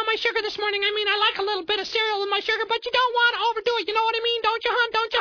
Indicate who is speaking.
Speaker 1: my sugar this morning. I mean, I like a little bit of cereal with my sugar, but you don't want to overdo it. You know what I mean? Don't you, hon? Don't you?